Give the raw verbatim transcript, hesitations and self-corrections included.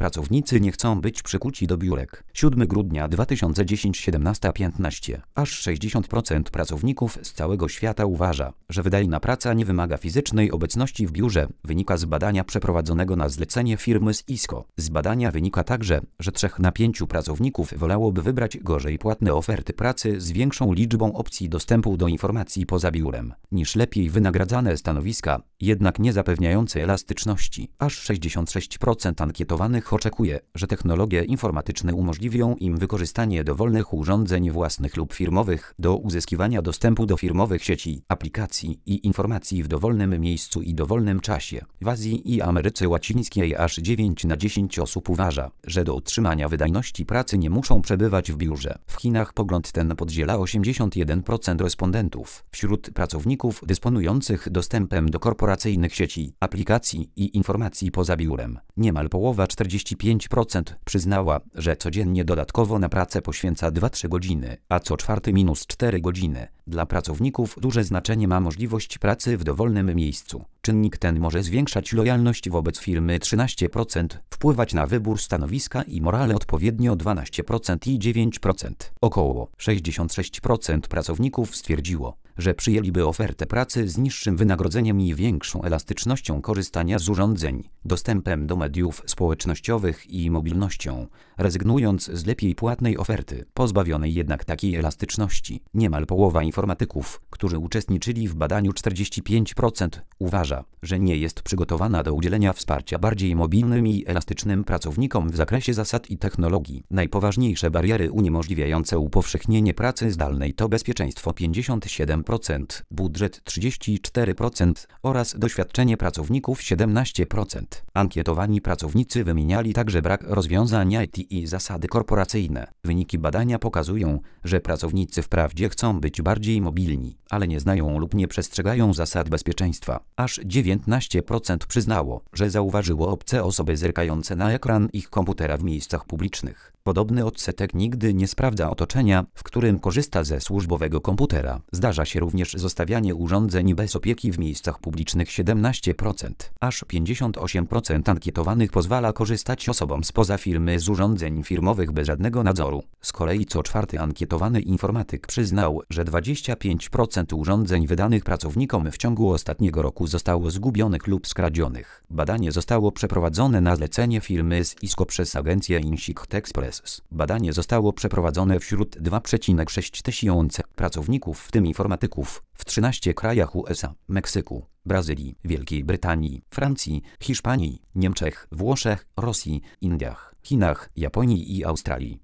Pracownicy nie chcą być przykuci do biurek. siódmego grudnia dwa tysiące dziesiątego siedemnasta piętnaście. Aż sześćdziesiąt procent pracowników z całego świata uważa, że wydajna praca nie wymaga fizycznej obecności w biurze, wynika z badania przeprowadzonego na zlecenie firmy Cisco. Z badania wynika także, że trzech na pięciu pracowników wolałoby wybrać gorzej płatne oferty pracy z większą liczbą opcji dostępu do informacji poza biurem, niż lepiej wynagradzane stanowiska, jednak nie zapewniające elastyczności. Aż sześćdziesiąt sześć procent ankietowanych oczekuje, że technologie informatyczne umożliwią im wykorzystanie dowolnych urządzeń własnych lub firmowych do uzyskiwania dostępu do firmowych sieci, aplikacji i informacji w dowolnym miejscu i dowolnym czasie. W Azji i Ameryce Łacińskiej aż dziewięć na dziesięć osób uważa, że do utrzymania wydajności pracy nie muszą przebywać w biurze. W Chinach pogląd ten podziela osiemdziesiąt jeden procent respondentów. Wśród pracowników dysponujących dostępem do korporacyjnych sieci, aplikacji i informacji poza biurem, niemal połowa czterdzieści pięć procent przyznała, że codziennie dodatkowo na pracę poświęca dwa do trzech godziny, a co czwarty minus cztery godziny. Dla pracowników duże znaczenie ma możliwość pracy w dowolnym miejscu. Czynnik ten może zwiększać lojalność wobec firmy trzynaście procent, wpływać na wybór stanowiska i morale odpowiednio dwanaście procent i dziewięć procent. Około sześćdziesiąt sześć procent pracowników stwierdziło, że przyjęliby ofertę pracy z niższym wynagrodzeniem i większą elastycznością korzystania z urządzeń, dostępem do mediów społecznościowych i mobilnością, rezygnując z lepiej płatnej oferty, pozbawionej jednak takiej elastyczności. Niemal połowa informatyków, którzy uczestniczyli w badaniu, czterdzieści pięć procent, uważa, że nie jest przygotowana do udzielenia wsparcia bardziej mobilnym i elastycznym pracownikom w zakresie zasad i technologii. Najpoważniejsze bariery uniemożliwiające upowszechnienie pracy zdalnej to bezpieczeństwo pięćdziesiąt siedem procent, budżet trzydzieści cztery procent oraz doświadczenie pracowników siedemnaście procent. Ankietowani pracownicy wymieniali także brak rozwiązań I T i zasady korporacyjne. Wyniki badania pokazują, że pracownicy wprawdzie chcą być bardziej mobilni, ale nie znają lub nie przestrzegają zasad bezpieczeństwa. Aż dziewiętnaście procent przyznało, że zauważyło obce osoby zerkające na ekran ich komputera w miejscach publicznych. Podobny odsetek nigdy nie sprawdza otoczenia, w którym korzysta ze służbowego komputera. Zdarza się również zostawianie urządzeń bez opieki w miejscach publicznych siedemnaście procent. Aż pięćdziesiąt osiem procent ankietowanych pozwala korzystać osobom spoza firmy z urządzeń firmowych bez żadnego nadzoru. Z kolei co czwarty ankietowany informatyk przyznał, że dwadzieścia pięć procent urządzeń wydanych pracownikom w ciągu ostatniego roku zostało zgubionych lub skradzionych. Badanie zostało przeprowadzone na zlecenie firmy Cisco przez agencję Insight Express. Badanie zostało przeprowadzone wśród dwa przecinek sześć tysiąca pracowników, w tym informatyków, w trzynastu krajach U S A, Meksyku, Brazylii, Wielkiej Brytanii, Francji, Hiszpanii, Niemczech, Włoszech, Rosji, Indiach, Chinach, Japonii i Australii.